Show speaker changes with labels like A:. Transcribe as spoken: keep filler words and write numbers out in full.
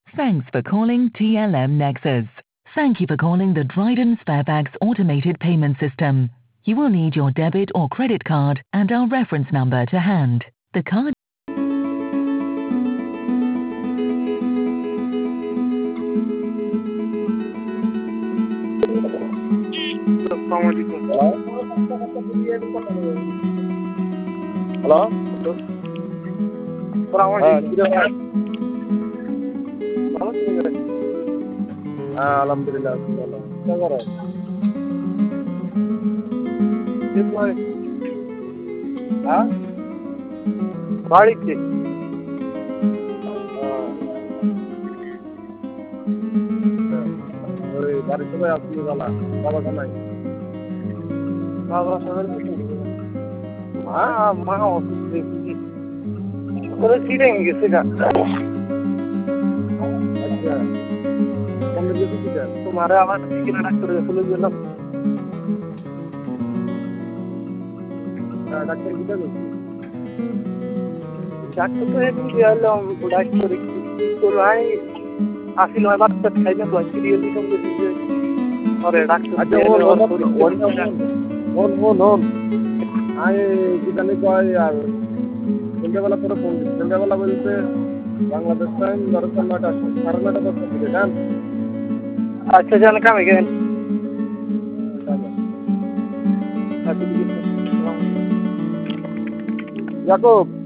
A: Thanks for calling T L M Nexus. Thank you for calling the Dryden Sparebags automated payment system. You will need your debit or credit card and our reference number to hand. The card
B: hello হ্যাঁ আলহামদুলিল্লাহ ভালো হ্যাঁ বাড়িতে ওই বাড়ির সবাই আসছি বাবা বাবা নাই বাবা সবাই মা মা অসুস্থ করে সিটে গেছে গা আচ্ছা কমে গেছে সিটা তোমারে আবার কিনা ডাক্তার চলে গেলাম ডাক্তার কিটা গেছে ডাক্তার তো একদিন গেলাম ডাক্তার তো নাই আসিল হয় বাচ্চা খাইলে তো সিরিয়াল দিতাম যে আরে ডাক্তার আচ্ছা ওন ওন ওন ওন ওন আয় যেখানে কয় আর সন্ধ্যাবেলা করে ফোন দিচ্ছি সন্ধ্যাবেলা বলতে বাংলাদেশ টাইম দরকার নয়টা সাড়ে নয়টা দশটা থেকে যান আচ্ছা যান কামে গেলেন আচ্ছা ঠিক আছে যাকব